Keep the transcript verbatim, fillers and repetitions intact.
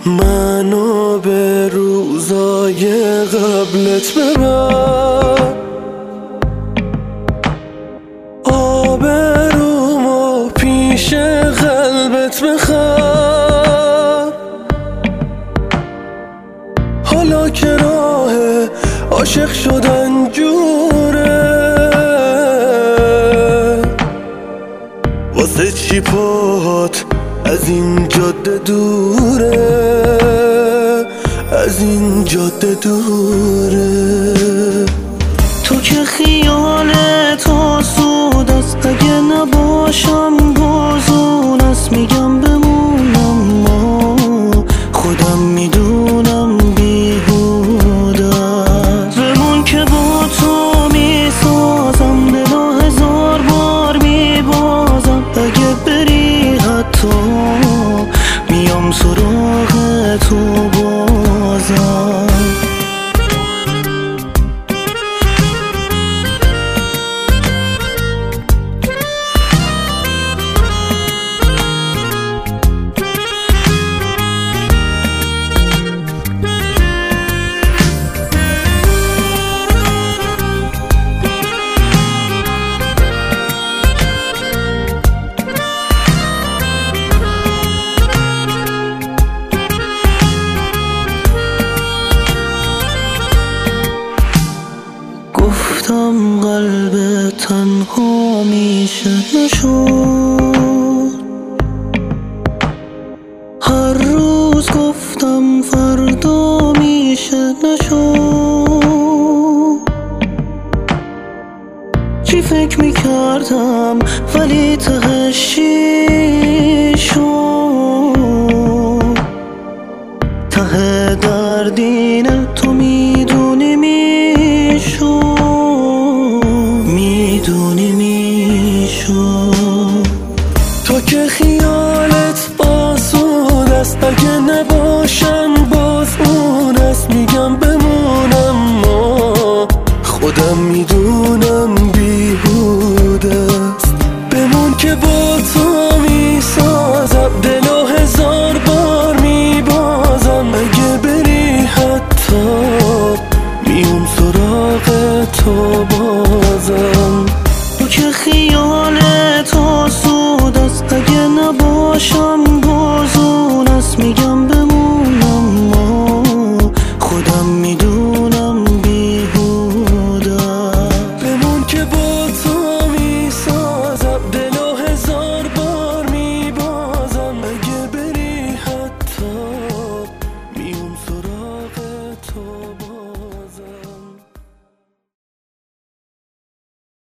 منو به روزای قبلت ببر، آبرومو پیش قلبت بخواب. حالا که راه عاشق شدن جوره، واسه چی پات از این جاده دوره، از این جاده دوره. تو که خیالت آسود است، اگه نباشم بازون است. میگم بمونم ما خودم میدونم بیهوده است. بمون که با تو میسازم، دلو هزار بار میبازم. اگه بری حتی میام سراغ تو بازم. گفتم قلب تنها میشه نشد، هر روز گفتم فردا میشه نشد. چی فکر میکردم ولی تهش چی شد. ته دردینه تو میدونی میشد، میدونی میشد. تو که خیالت آسود است، اگه نباشم باز اون است. میگم بمونم ما خودم میدونم بیهوده است. بمون که با تو میسازم، دلو هزار بار میبازم. اگه بری حتی میام سراغ تو بازم. تو که خیالت آسود است، اگه نباشم